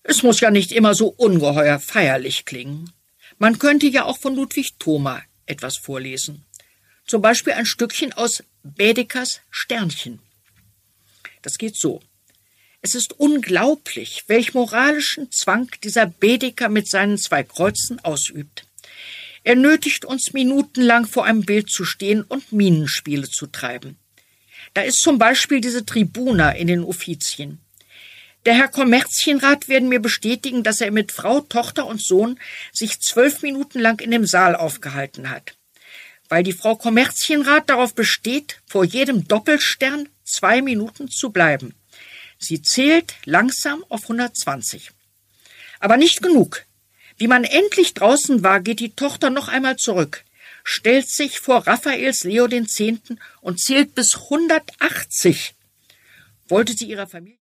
Es muss ja nicht immer so ungeheuer feierlich klingen. Man könnte ja auch von Ludwig Thoma etwas vorlesen. Zum Beispiel ein Stückchen aus Baedekers Sternchen. Das geht so. Es ist unglaublich, welch moralischen Zwang dieser Baedeker mit seinen 2 Kreuzen ausübt. Er nötigt uns minutenlang vor einem Bild zu stehen und Minenspiele zu treiben. Da ist zum Beispiel diese Tribuna in den Uffizien. Der Herr Kommerzienrat werden mir bestätigen, dass er mit Frau, Tochter und Sohn sich 12 Minuten lang in dem Saal aufgehalten hat. Weil die Frau Kommerzienrat darauf besteht, vor jedem Doppelstern 2 Minuten zu bleiben. Sie zählt langsam auf 120. Aber nicht genug. Wie man endlich draußen war, geht die Tochter noch einmal zurück, stellt sich vor Raphaels Leo X. und zählt bis 180. Wollte sie ihrer Familie